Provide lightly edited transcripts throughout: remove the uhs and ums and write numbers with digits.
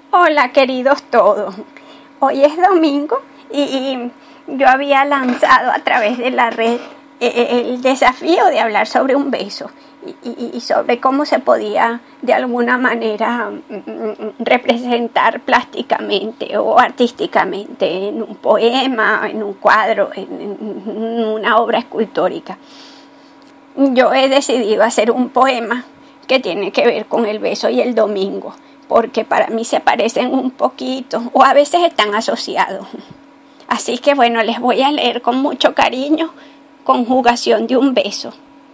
Hola, queridos todos. Hoy es domingo y yo había lanzado a través de la red el desafío de hablar sobre un beso y sobre cómo se podía de alguna manera representar plásticamente o artísticamente en un poema, en un cuadro, en una obra escultórica. Yo he decidido hacer un poema que tiene que ver con el beso y el domingo, porque para mí se parecen un poquito o a veces están asociados. Así que bueno, les voy a leer con mucho cariño Conjugación de un beso.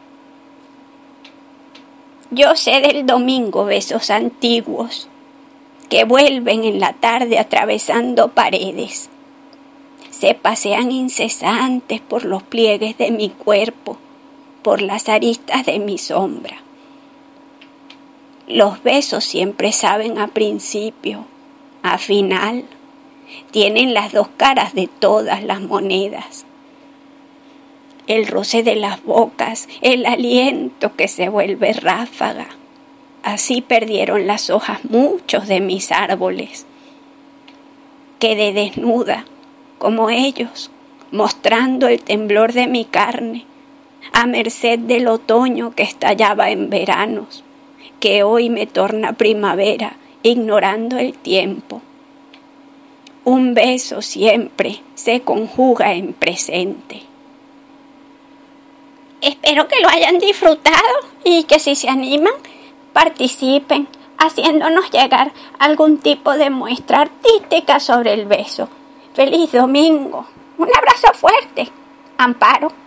Yo sé del domingo besos antiguos que vuelven en la tarde atravesando paredes. Se pasean incesantes por los pliegues de mi cuerpo, por las aristas de mi sombra. Los besos siempre saben a principio, a final. Tienen las dos caras de todas las monedas. El roce de las bocas, el aliento que se vuelve ráfaga. Así perdieron las hojas muchos de mis árboles. Quedé desnuda, como ellos, mostrando el temblor de mi carne, a merced del otoño que estallaba en veranos, que hoy me torna primavera, ignorando el tiempo. Un beso siempre se conjuga en presente. Espero que lo hayan disfrutado y que si se animan, participen haciéndonos llegar algún tipo de muestra artística sobre el beso. ¡Feliz domingo! Un abrazo fuerte. Amparo.